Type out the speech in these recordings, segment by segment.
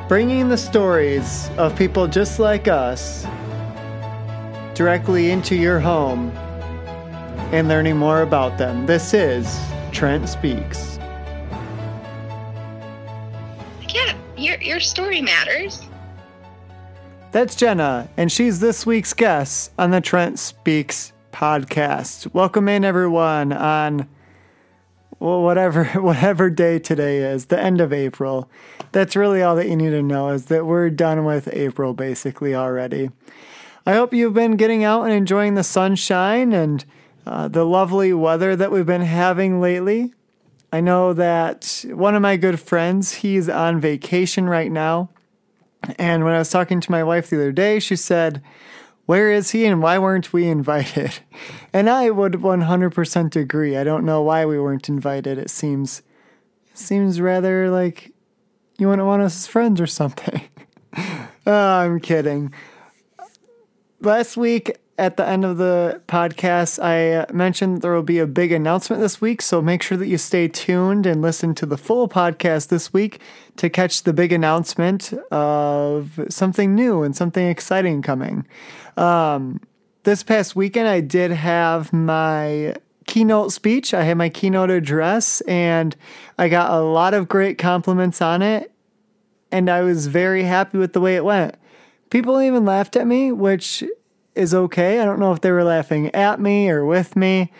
bringing the stories of people just like us directly into your home and learning more about them. This is Trent Speaks. Yeah, your story matters. That's Jenna, and she's this week's guest on the Trent Speaks podcast. Welcome in, everyone, on whatever day today is, the end of April. That's really all that you need to know, is that we're done with April basically already. I hope you've been getting out and enjoying the sunshine and the lovely weather that we've been having lately. I know that one of my good friends, he's on vacation right now. And when I was talking to my wife the other day, she said, "Where is he and why weren't we invited?" And I would 100% agree. I don't know why we weren't invited. It seems rather like you wouldn't want us as friends or something. Oh, I'm kidding. Last week, at the end of the podcast, I mentioned there will be a big announcement this week, so make sure that you stay tuned and listen to the full podcast this week to catch the big announcement of something new and something exciting coming. This past weekend, I did have my keynote speech. I had my keynote address, and I got a lot of great compliments on it, and I was very happy with the way it went. People even laughed at me, which is okay. I don't know if they were laughing at me or with me.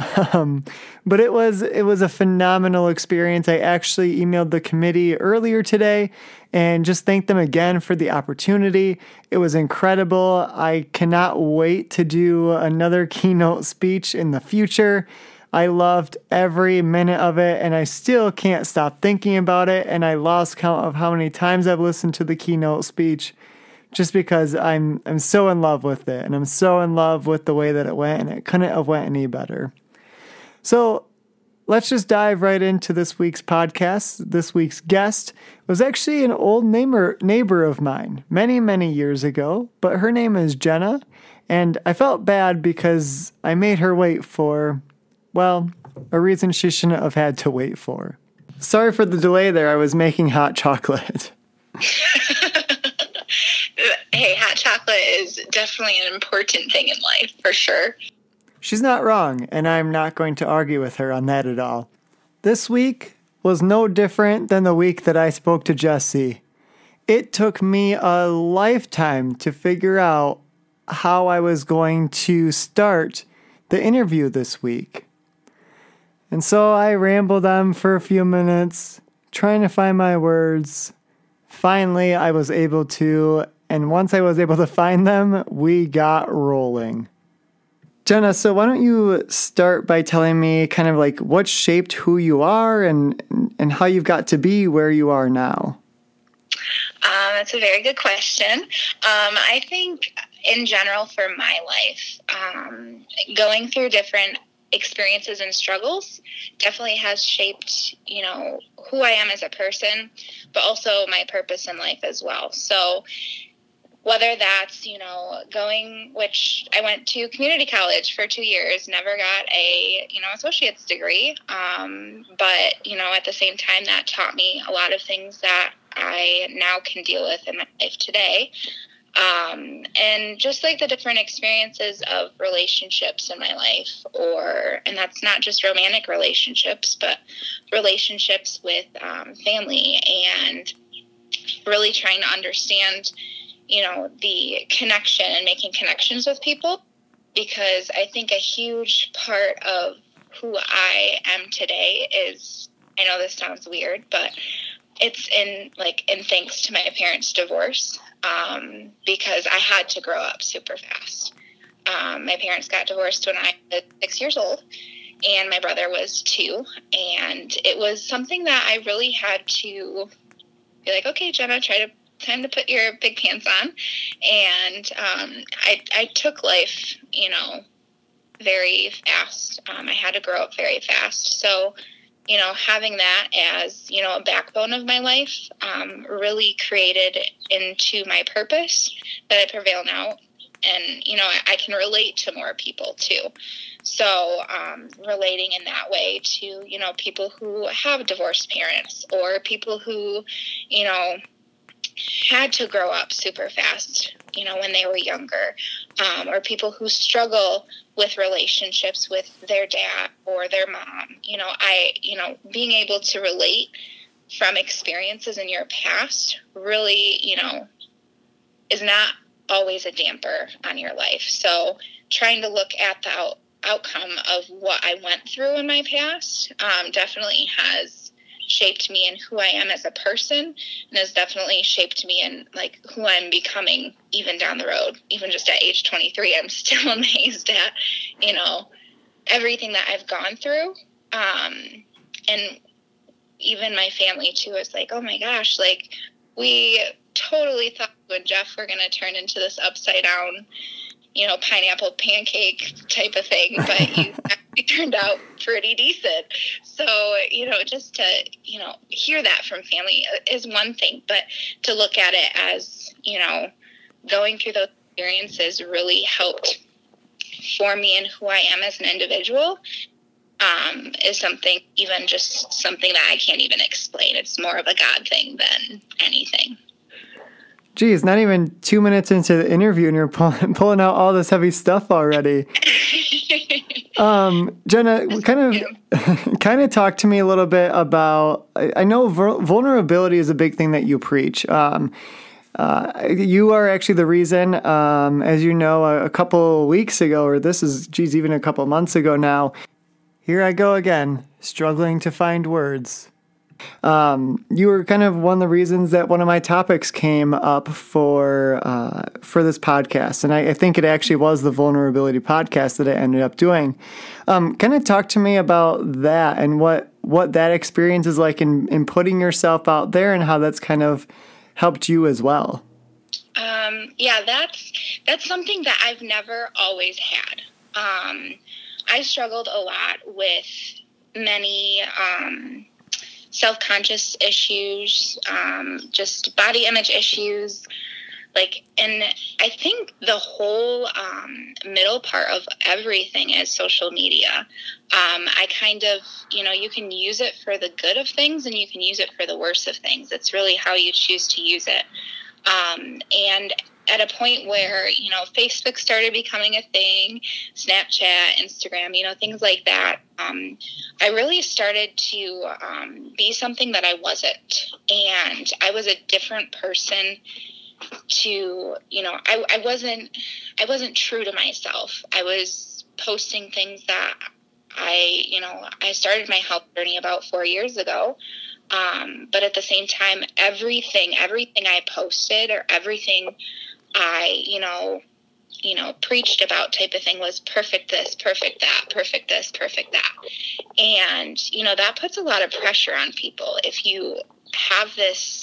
But it was a phenomenal experience. I actually emailed the committee earlier today and just thanked them again for the opportunity. It was incredible. I cannot wait to do another keynote speech in the future. I loved every minute of it, and I still can't stop thinking about it. And I lost count of how many times I've listened to the keynote speech, just because I'm so in love with it, and I'm so in love with the way that it went, and it couldn't have went any better. So let's just dive right into this week's podcast. This week's guest was actually an old neighbor of mine many, many years ago, but her name is Jenna, and I felt bad because I made her wait for, well, a reason she shouldn't have had to wait for. Sorry for the delay there. I was making hot chocolate. Hey, hot chocolate is definitely an important thing in life, for sure. She's not wrong, and I'm not going to argue with her on that at all. This week was no different than the week that I spoke to Jesse. It took me a lifetime to figure out how I was going to start the interview this week. And so I rambled on for a few minutes, trying to find my words. Finally, I was able to, and once I was able to find them, we got rolling. Jenna, so why don't you start by telling me kind of like what shaped who you are and how you've got to be where you are now? That's a very good question. I think in general for my life, going through different experiences and struggles definitely has shaped, who I am as a person, but also my purpose in life as well. So whether that's, which I went to community college for 2 years, never got a, associate's degree. But, at the same time, that taught me a lot of things that I now can deal with in my life today. And just like the different experiences of relationships in my life, and that's not just romantic relationships, but relationships with family, and really trying to understand, the connection and making connections with people, because I think a huge part of who I am today is, I know this sounds weird, but it's in thanks to my parents' divorce, because I had to grow up super fast. My parents got divorced when I was 6 years old, and my brother was 2, and it was something that I really had to be like, okay, Jenna, time to put your big pants on. And I took life, very fast. I had to grow up very fast. So, having that as, a backbone of my life, really created into my purpose that I prevail now. And, I can relate to more people too. So, relating in that way to, people who have divorced parents, or people who, had to grow up super fast, when they were younger, or people who struggle with relationships with their dad or their mom. Being able to relate from experiences in your past really, is not always a damper on your life. So trying to look at the outcome of what I went through in my past definitely has shaped me in who I am as a person, and has definitely shaped me in like who I'm becoming even down the road. Even just at age 23, I'm still amazed at, everything that I've gone through. And even my family too is like, oh my gosh, like we totally thought you and Jeff were going to turn into this upside down, pineapple pancake type of thing, but you actually turned out pretty decent. So, just to, hear that from family is one thing, but to look at it as, going through those experiences really helped form me in who I am as an individual, is something that I can't even explain. It's more of a God thing than anything. Geez, not even 2 minutes into the interview and you're pulling out all this heavy stuff already. Jenna, kind of talk to me a little bit about, I know vulnerability is a big thing that you preach. You are actually the reason, as you know, a couple weeks ago, or even a couple months ago now, here I go again, struggling to find words. You were kind of one of the reasons that one of my topics came up for this podcast. And I think it actually was the vulnerability podcast that I ended up doing. Kind of talk to me about that and what that experience is like in putting yourself out there and how that's kind of helped you as well. Yeah, that's something that I've never always had. I struggled a lot with many, self-conscious issues, just body image issues, and I think the whole middle part of everything is social media. I kind of, you can use it for the good of things and you can use it for the worst of things. It's really how you choose to use it. And at a point where, Facebook started becoming a thing, Snapchat, Instagram, things like that, I really started to be something that I wasn't. And I was a different person to, I wasn't true to myself. I was posting things that I started my health journey about 4 years ago. But at the same time, everything I posted or everything I, preached about type of thing was perfect this, perfect that, perfect this, perfect that. And, that puts a lot of pressure on people. If you have this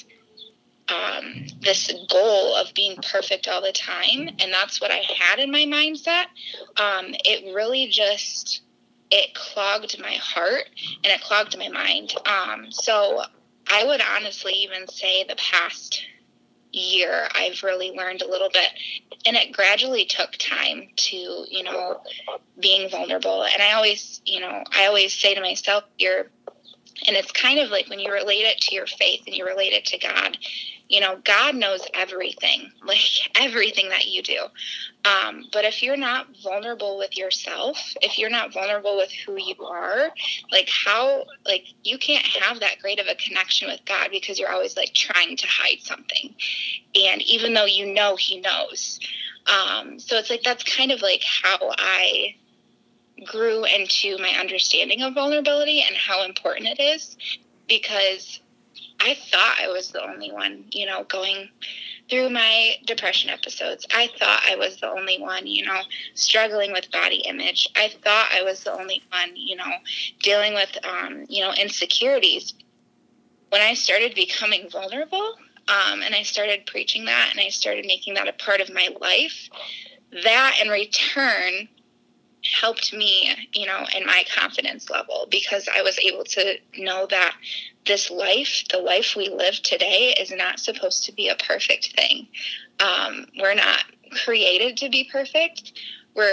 goal of being perfect all the time, and that's what I had in my mindset, it really just, it clogged my heart and it clogged my mind. So I would honestly even say the past year, I've really learned a little bit, and it gradually took time to, being vulnerable. And I always say to myself, and it's kind of like when you relate it to your faith and you relate it to God, God knows everything, like everything that you do. But if you're not vulnerable with yourself, if you're not vulnerable with who you are, you can't have that great of a connection with God because you're always trying to hide something. And even though He knows. So it's that's kind of how I grew into my understanding of vulnerability and how important it is, because I thought I was the only one, going through my depression episodes. I thought I was the only one, struggling with body image. I thought I was the only one, dealing with, insecurities. When I started becoming vulnerable, and I started preaching that and I started making that a part of my life, that in return helped me, in my confidence level, because I was able to know that this life, the life we live today, is not supposed to be a perfect thing. We're not created to be perfect. We're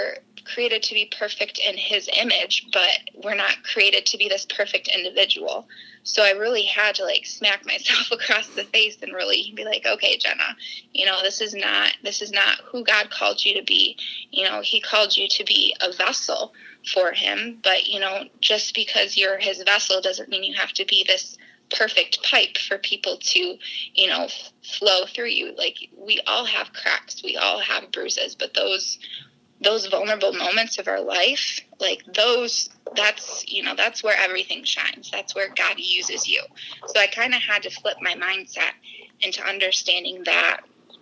created to be perfect in his image, but we're not created to be this perfect individual. So I really had to like smack myself across the face and really be like, okay, Jenna, this is not who God called you to be. He called you to be a vessel for him, but just because you're his vessel doesn't mean you have to be this perfect pipe for people to, flow through you. Like, we all have cracks, we all have bruises, but those vulnerable moments of our life, like that's where everything shines. That's where God uses you. So I kind of had to flip my mindset into understanding that,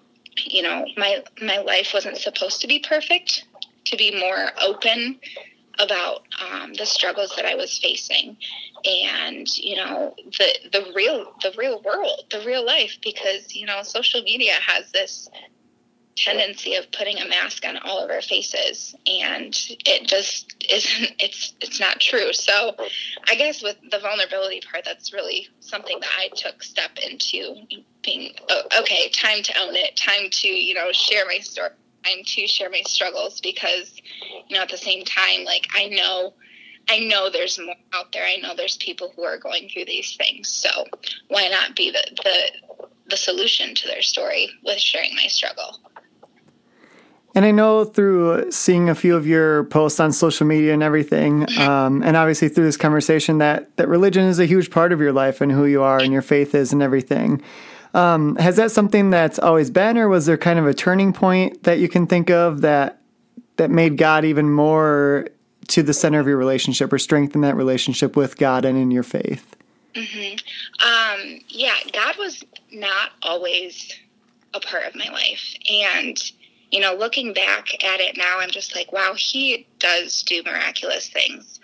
my life wasn't supposed to be perfect, to be more open about the struggles that I was facing, and the real world, the real life, because social media has this tendency of putting a mask on all of our faces, and it just isn't. It's not true. So I guess with the vulnerability part, that's really something that I took step into, being okay, time to own it, time to share my story, time to share my struggles, because at the same time, like, I know there's more out there. I know there's people who are going through these things. So why not be the solution to their story with sharing my struggle? And I know through seeing a few of your posts on social media and everything, and obviously through this conversation, that religion is a huge part of your life and who you are and your faith is and everything. Has that something that's always been, or was there kind of a turning point that you can think of that made God even more to the center of your relationship, or strengthen that relationship with God and in your faith? Mm-hmm. Yeah, God was not always a part of my life. And, looking back at it now, I'm just like, wow, he does do miraculous things.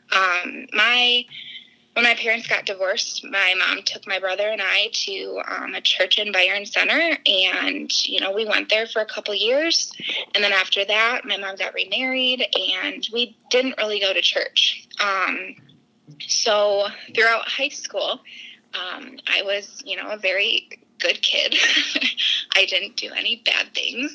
When my parents got divorced, my mom took my brother and I to a church in Byron Center, and, we went there for a couple years. And then after that, my mom got remarried, and we didn't really go to church. So throughout high school, I was, a very good kid. I didn't do any bad things.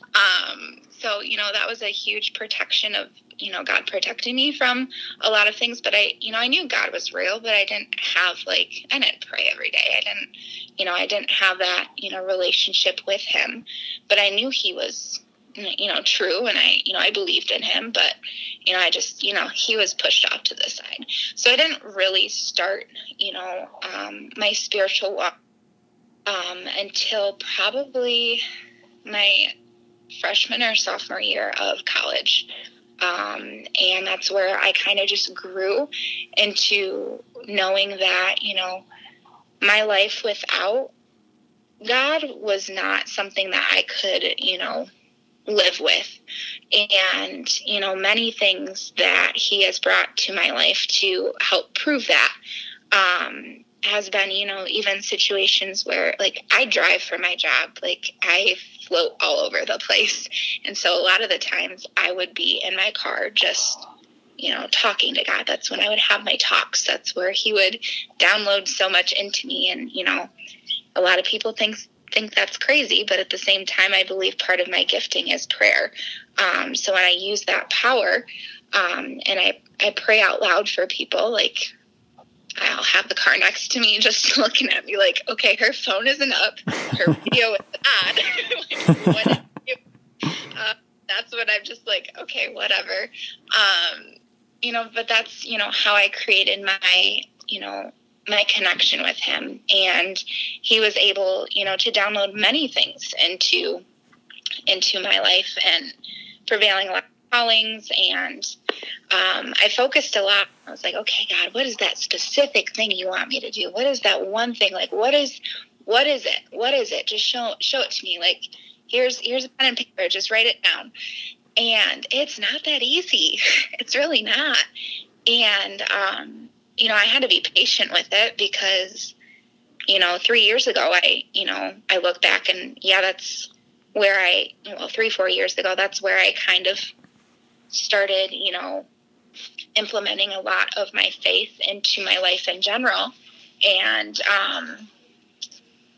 So, that was a huge protection of, God protecting me from a lot of things. But I knew God was real, but I didn't pray every day. I didn't have that, relationship with him, but I knew he was, true. And I believed in him, but, I just, he was pushed off to the side. So I didn't really start, my spiritual walk, until probably my freshman or sophomore year of college. And that's where I kind of just grew into knowing that, my life without God was not something that I could, live with. And, many things that he has brought to my life to help prove that, has been, even situations where, like, I drive for my job, like, I float all over the place. And so a lot of the times I would be in my car just, talking to God. That's when I would have my talks. That's where he would download so much into me. And, a lot of people think that's crazy, but at the same time, I believe part of my gifting is prayer. So when I use that power, and I pray out loud for people, like, I'll have the car next to me just looking at me like, okay, her phone isn't up, her video is on. Like, what is it? That's when I'm just like, okay, whatever. But that's, how I created my, my connection with him. And he was able, to download many things into my life and prevailing callings. And I focused a lot. I was like, okay, God, what is that specific thing you want me to do? What is that one thing? Like, what is it? What is it? Just show it to me. Like, here's a pen and paper. Just write it down. And it's not that easy. It's really not. And, I had to be patient with it because, 3 years ago, I look back and that's where 3-4 years ago, that's where I kind of started, implementing a lot of my faith into my life in general. And,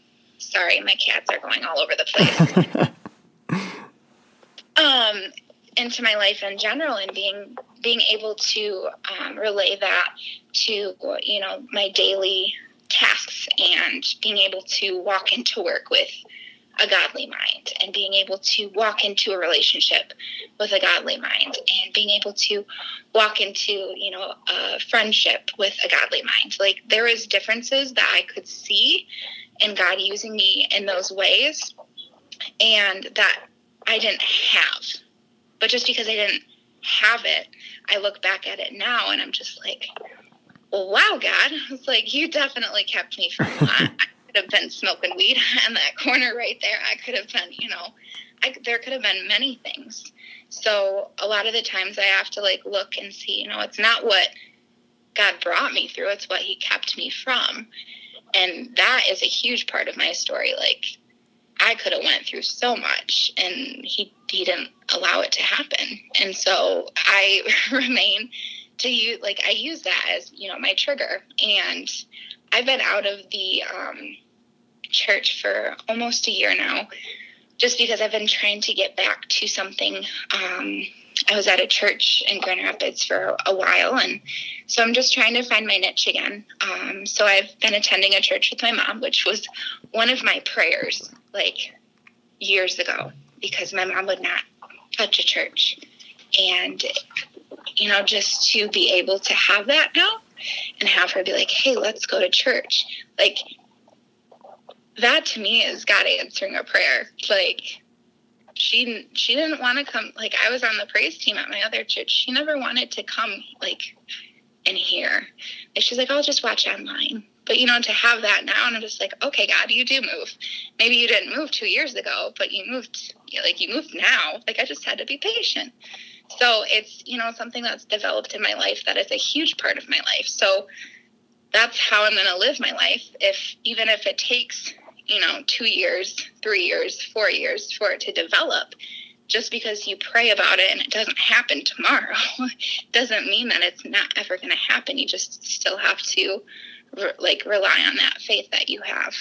sorry, my cats are going all over the place. into my life in general, and being able to relay that to, my daily tasks, and being able to walk into work with a godly mind, and being able to walk into a relationship with a godly mind, and being able to walk into, a friendship with a godly mind. Like, there was differences that I could see in God using me in those ways, and that I didn't have. But just because I didn't have it, I look back at it now and I'm just like, well, wow, God. It's like, you definitely kept me from that. I could have been smoking weed in that corner right there. I could have been, there could have been many things. So a lot of the times I have to look and see, it's not what God brought me through, it's what he kept me from. And that is a huge part of my story. Like, I could have went through so much, and he didn't allow it to happen. And so I remain to use, I use that as, my trigger. And I've been out of the church for almost a year now, just because I've been trying to get back to something. I was at a church in Grand Rapids for a while, and so I'm just trying to find my niche again. So I've been attending a church with my mom, which was one of my prayers, years ago, because my mom would not touch a church. And, just to be able to have that now and have her be like, hey, let's go to church. That to me is God answering a prayer. She didn't want to come. I was on the praise team at my other church. She never wanted to come and hear. And she's like, I'll just watch online. But, to have that now, and I'm just like, okay, God, you do move. Maybe you didn't move 2 years ago, but you moved, you moved now. I just had to be patient. So it's, something that's developed in my life that is a huge part of my life. So that's how I'm going to live my life. Even if it takes, 2 years, 3 years, 4 years for it to develop, just because you pray about it and it doesn't happen tomorrow, doesn't mean that it's not ever going to happen. You just still have to rely on that faith that you have.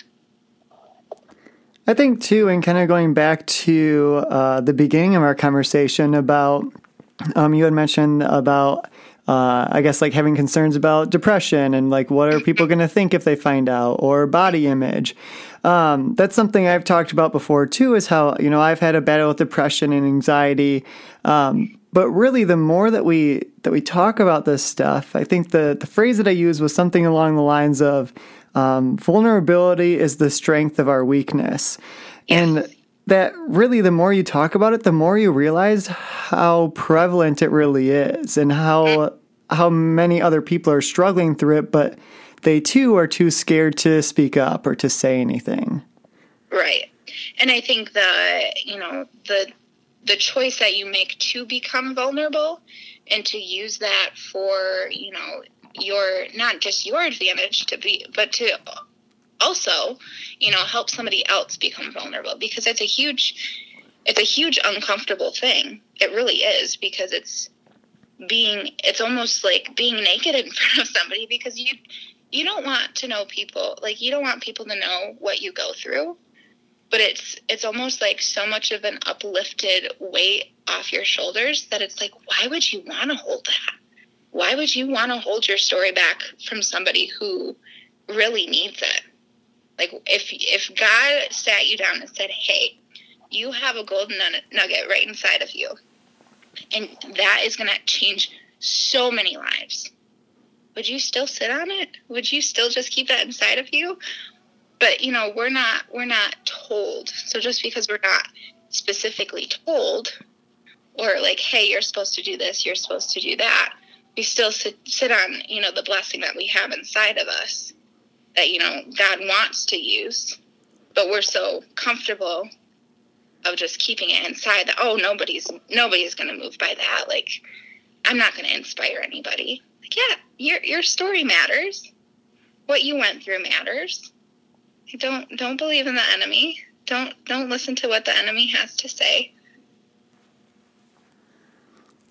I think too, and kind of going back to the beginning of our conversation about, you had mentioned about, having concerns about depression and what are people going to think if they find out, or body image. That's something I've talked about before too, is how, I've had a battle with depression and anxiety. But really, the more that we talk about this stuff, I think the phrase that I used was something along the lines of vulnerability is the strength of our weakness. Yes. And that really, the more you talk about it, the more you realize how prevalent it really is, and how many other people are struggling through it, but they too are too scared to speak up or to say anything. Right. And I think the choice that you make to become vulnerable and to use that for, your, not just your advantage but to also, help somebody else become vulnerable, because it's a huge uncomfortable thing. It really is, because it's almost like being naked in front of somebody, because you don't want to know people, you don't want people to know what you go through. But it's almost like so much of an uplifted weight off your shoulders that it's like, why would you want to hold that? Why would you want to hold your story back from somebody who really needs it? If God sat you down and said, hey, you have a golden nugget right inside of you, and that is going to change so many lives, would you still sit on it? Would you still just keep that inside of you? But, we're not told. So just because we're not specifically told, or hey, you're supposed to do this, you're supposed to do that, we still sit on, the blessing that we have inside of us that, God wants to use, but we're so comfortable of just keeping it inside that, oh, nobody's going to move by that. I'm not going to inspire anybody. Yeah, your story matters. What you went through matters. Don't believe in the enemy. Don't listen to what the enemy has to say.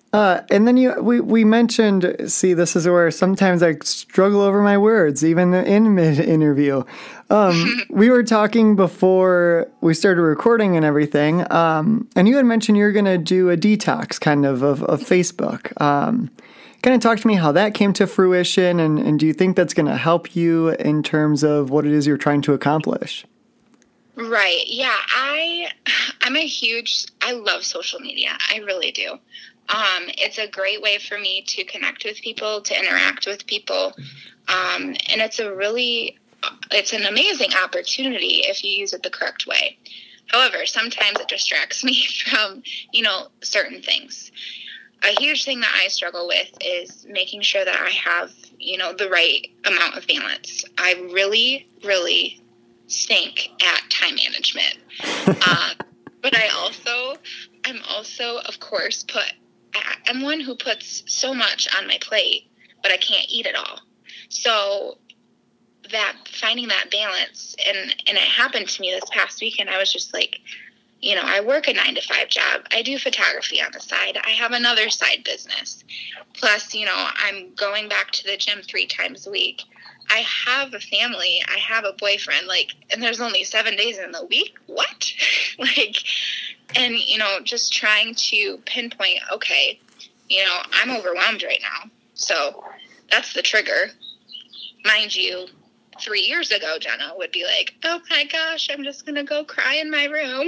And then we mentioned, see, this is where sometimes I struggle over my words, even in mid-interview. We were talking before we started recording and everything, and you had mentioned you're going to do a detox kind of Facebook. Kind of talk to me how that came to fruition, and do you think that's going to help you in terms of what it is you're trying to accomplish? Right. Yeah. I love social media. I really do. It's a great way for me to connect with people, to interact with people. And it's an amazing opportunity if you use it the correct way. However, sometimes it distracts me from, certain things. A huge thing that I struggle with is making sure that I have, the right amount of balance. I really, really stink at time management. But I'm also, of course, I'm one who puts so much on my plate, but I can't eat it all. So that finding that balance, and it happened to me this past weekend. I was just like, I work a 9-to-5 job. I do photography on the side. I have another side business. Plus, I'm going back to the gym 3 times a week. I have a family. I have a boyfriend, and there's only 7 days in the week. What? And, just trying to pinpoint, okay, I'm overwhelmed right now. So that's the trigger. Mind you, 3 years ago, Jenna would be like, oh my gosh, I'm just going to go cry in my room.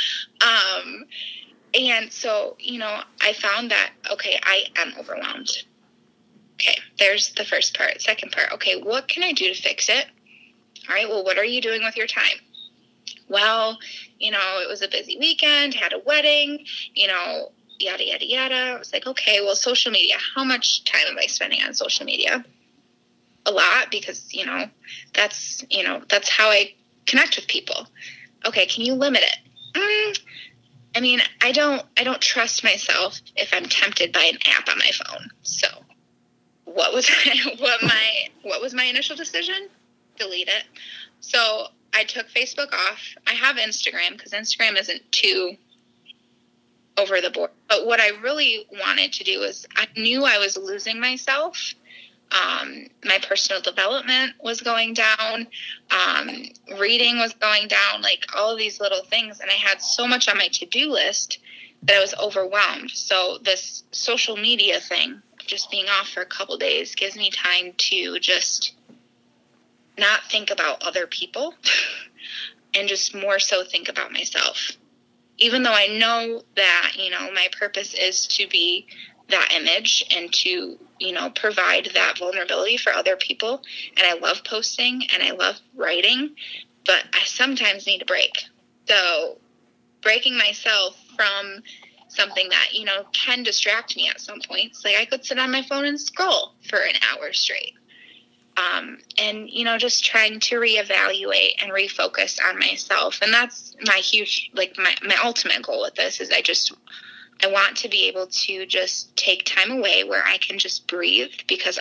And so, I found that, okay, I am overwhelmed. Okay, there's the first part. Second part, okay, what can I do to fix it? All right, well, what are you doing with your time? Well, it was a busy weekend, had a wedding, yada, yada, yada. I was like, okay, well, social media, how much time am I spending on social media? A lot, because, that's how I connect with people. Okay, can you limit it? I don't trust myself if I'm tempted by an app on my phone. So what was my initial decision? Delete it. So I took Facebook off. I have Instagram because Instagram isn't too over the board. But what I really wanted to do is, I knew I was losing myself. My personal development was going down. Reading was going down, all of these little things. And I had so much on my to-do list that I was overwhelmed. So this social media thing, just being off for a couple days, gives me time to just not think about other people and just more so think about myself. Even though I know that, my purpose is to be that image and to, provide that vulnerability for other people. And I love posting and I love writing, but I sometimes need a break. So breaking myself from something that, can distract me at some points. I could sit on my phone and scroll for an hour straight. And, just trying to reevaluate and refocus on myself. And that's my huge, my ultimate goal with this is I want to be able to just take time away where I can just breathe, because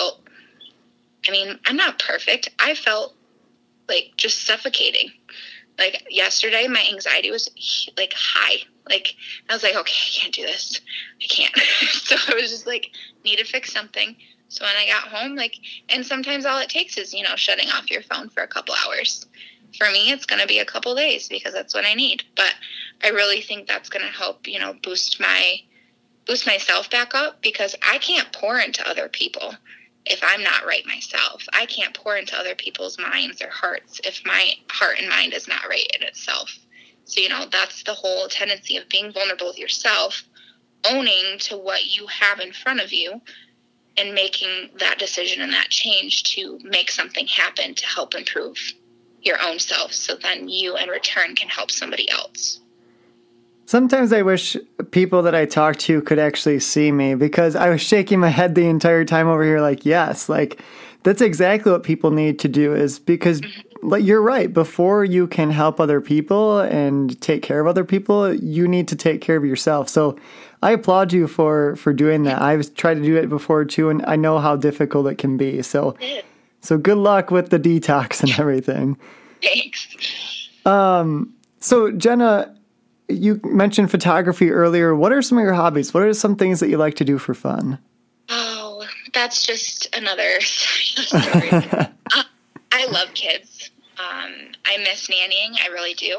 I'm not perfect. I felt just suffocating. Yesterday, my anxiety was high. I was like, okay, I can't do this. I can't. So I was just need to fix something. So when I got home, and sometimes all it takes is, shutting off your phone for a couple hours. For me, it's going to be a couple days because that's what I need. But I really think that's going to help, boost myself back up, because I can't pour into other people if I'm not right myself. I can't pour into other people's minds or hearts if my heart and mind is not right in itself. So, that's the whole tendency of being vulnerable with yourself, owning to what you have in front of you, and making that decision and that change to make something happen to help improve your own self, so then you in return can help somebody else. Sometimes I wish people that I talk to could actually see me, because I was shaking my head the entire time over here yes, that's exactly what people need to do, is because you're right. Before you can help other people and take care of other people, you need to take care of yourself. So I applaud you for doing that. I've tried to do it before too, and I know how difficult it can be. So good luck with the detox and everything. Thanks. So Jenna, you mentioned photography earlier. What are some of your hobbies? What are some things that you like to do for fun? Oh, that's just another story. I love kids. I miss nannying. I really do.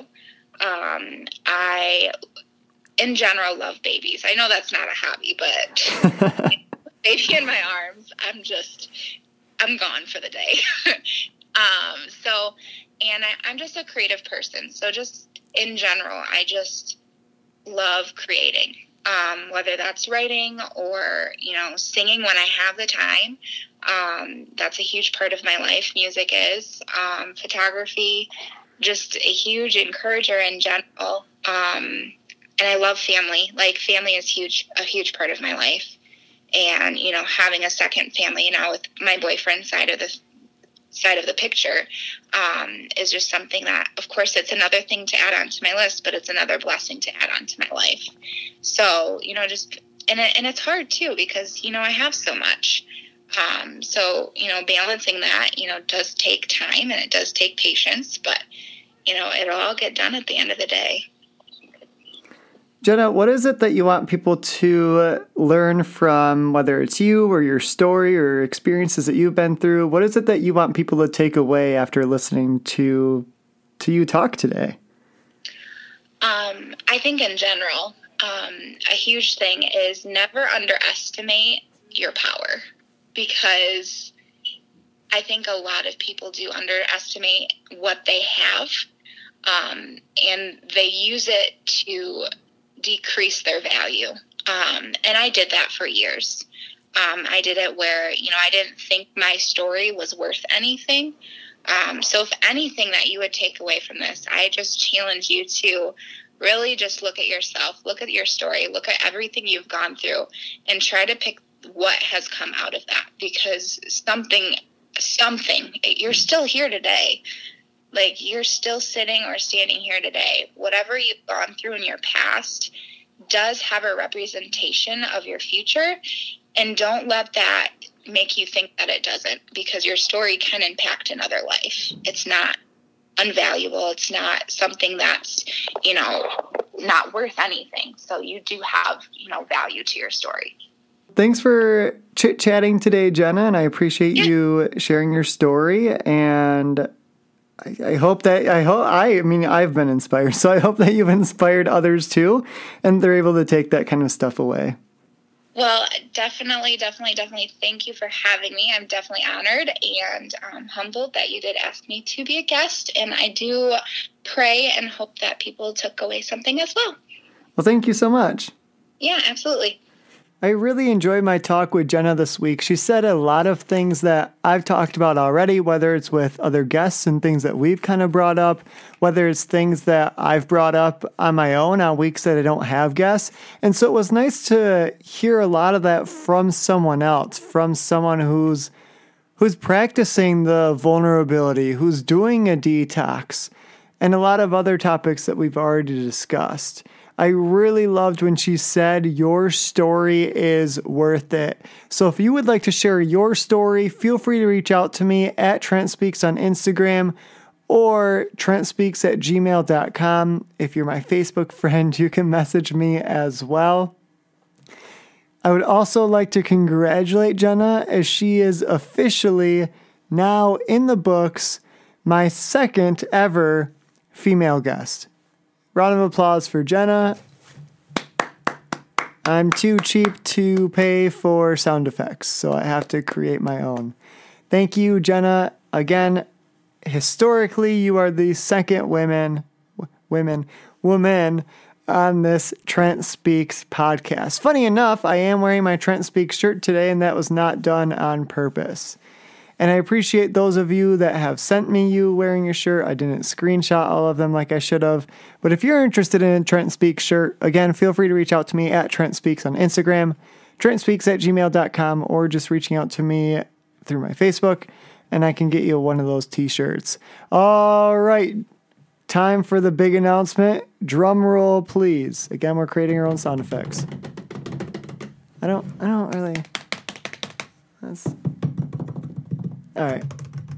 I, in general, love babies. I know that's not a hobby, but baby in my arms, I'm gone for the day. I'm just a creative person. So just in general, I just love creating, whether that's writing or, singing when I have the time. That's a huge part of my life. Music is, photography, just a huge encourager in general. And I love family. Like, family is a huge part of my life. And, having a second family now with my boyfriend's side of the picture, is just something that, of course, it's another thing to add on to my list, but it's another blessing to add on to my life. So, and it's hard too, because, I have so much. So, balancing that, does take time and it does take patience, but, it'll all get done at the end of the day. Jenna, what is it that you want people to learn from, whether it's you or your story or experiences that you've been through? What is it that you want people to take away after listening to you talk today? I think in general, a huge thing is never underestimate your power, because I think a lot of people do underestimate what they have, and they use it to decrease their value. And I did that for years. I did it where, I didn't think my story was worth anything. So if anything that you would take away from this, I just challenge you to really just look at yourself, look at your story, look at everything you've gone through, and try to pick what has come out of that, because something, you're still here today. Like, you're still sitting or standing here today. Whatever you've gone through in your past does have a representation of your future, and don't let that make you think that it doesn't, because your story can impact another life. It's not unvaluable. It's not something that's, not worth anything. So you do have, value to your story. Thanks for chit-chatting today, Jenna, and I appreciate you sharing your story. And I hope that, I've been inspired, so I hope that you've inspired others too, and they're able to take that kind of stuff away. Well, definitely. Thank you for having me. I'm definitely honored and humbled that you did ask me to be a guest, and I do pray and hope that people took away something as well. Well, thank you so much. Yeah, absolutely. I really enjoyed my talk with Jenna this week. She said a lot of things that I've talked about already, whether it's with other guests and things that we've kind of brought up, whether it's things that I've brought up on my own on weeks that I don't have guests. And so it was nice to hear a lot of that from someone else, from someone who's practicing the vulnerability, who's doing a detox, and a lot of other topics that we've already discussed. I really loved when she said your story is worth it. So if you would like to share your story, feel free to reach out to me at Trent Speaks on Instagram or trentspeaks@gmail.com. If you're my Facebook friend, you can message me as well. I would also like to congratulate Jenna, as she is officially now in the books, my second ever female guest. Round of applause for Jenna. I'm too cheap to pay for sound effects, so I have to create my own. Thank you, Jenna. Again, historically, you are the second woman on this Trent Speaks podcast. Funny enough, I am wearing my Trent Speaks shirt today, and that was not done on purpose. And I appreciate those of you that have sent me you wearing your shirt. I didn't screenshot all of them like I should have. But if you're interested in a Trent Speaks shirt, again, feel free to reach out to me at Trent Speaks on Instagram, trentspeaks@gmail.com, or just reaching out to me through my Facebook, and I can get you one of those t-shirts. All right, time for the big announcement. Drum roll, please. Again, we're creating our own sound effects. I don't really... All right.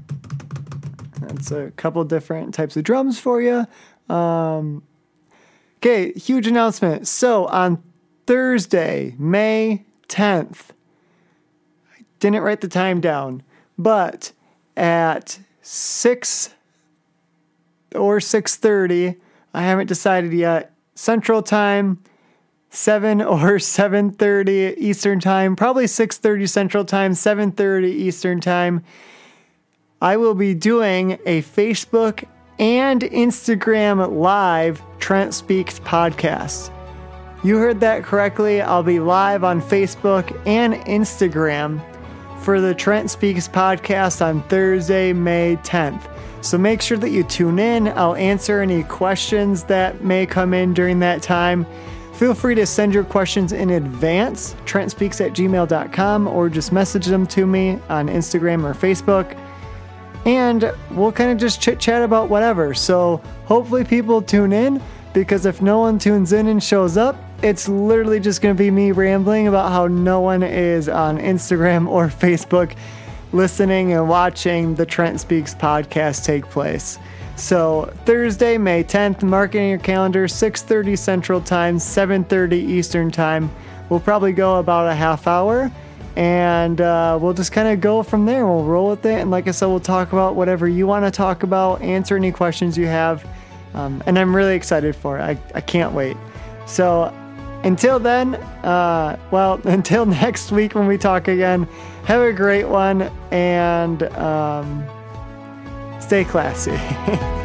That's a couple different types of drums for you. Okay, huge announcement. So on Thursday, May 10th, I didn't write the time down, but at 6 or 6:30, I haven't decided yet, Central Time, 7 or 7:30 Eastern Time, probably 6:30 Central Time, 7:30 Eastern Time, I will be doing a Facebook and Instagram live Trent Speaks podcast. You heard that correctly. I'll be live on Facebook and Instagram for the Trent Speaks podcast on Thursday, May 10th. So make sure that you tune in. I'll answer any questions that may come in during that time. Feel free to send your questions in advance, trentspeaks@gmail.com, or just message them to me on Instagram or Facebook. And we'll kind of just chit-chat about whatever. So hopefully people tune in, because if no one tunes in and shows up, it's literally just going to be me rambling about how no one is on Instagram or Facebook listening and watching the Trent Speaks podcast take place. So Thursday, May 10th, mark it in your calendar, 6:30 Central Time, 7:30 Eastern Time. We'll probably go about a half hour, and we'll just kind of go from there. We'll roll with it, and like I said, we'll talk about whatever you want to talk about, answer any questions you have, and I'm really excited for it. I can't wait. So until then, until next week when we talk again, have a great one, and stay classy.